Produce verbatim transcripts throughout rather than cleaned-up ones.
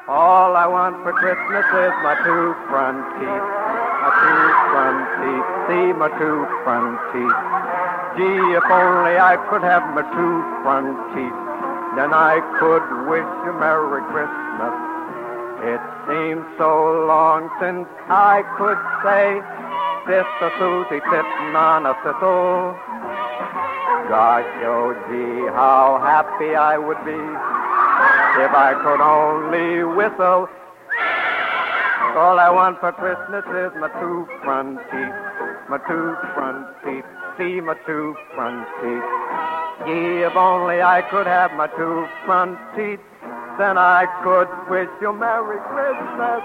All I want for Christmas is my two front teeth. My two front teeth. See my two front teeth. Gee, if only I could have my two front teeth, then I could wish you Merry Christmas. It seems so long since I could say, Sister Susie sitting on a thistle. Gosh, oh gee, how happy I would be if I could only whistle. All I want for Christmas is my two front teeth. My two front teeth. See my two front teeth. Gee, if only I could have my two front teeth, then I could wish you Merry Christmas.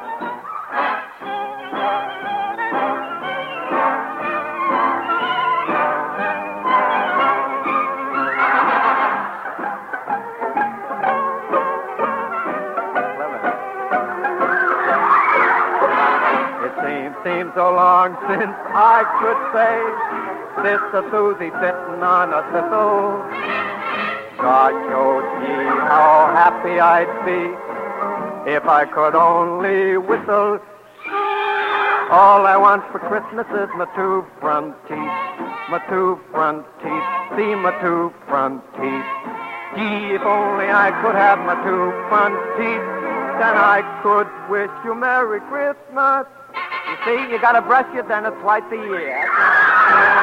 It seems, seems so long since I could say, Sister Susie sitting on a thistle. Gosh, oh gee, how happy I'd be if I could only whistle. All I want for Christmas is my two front teeth. My two front teeth. See my two front teeth. Gee, if only I could have my two front teeth, then I could wish you Merry Christmas. You see, you gotta brush your dentist twice a year.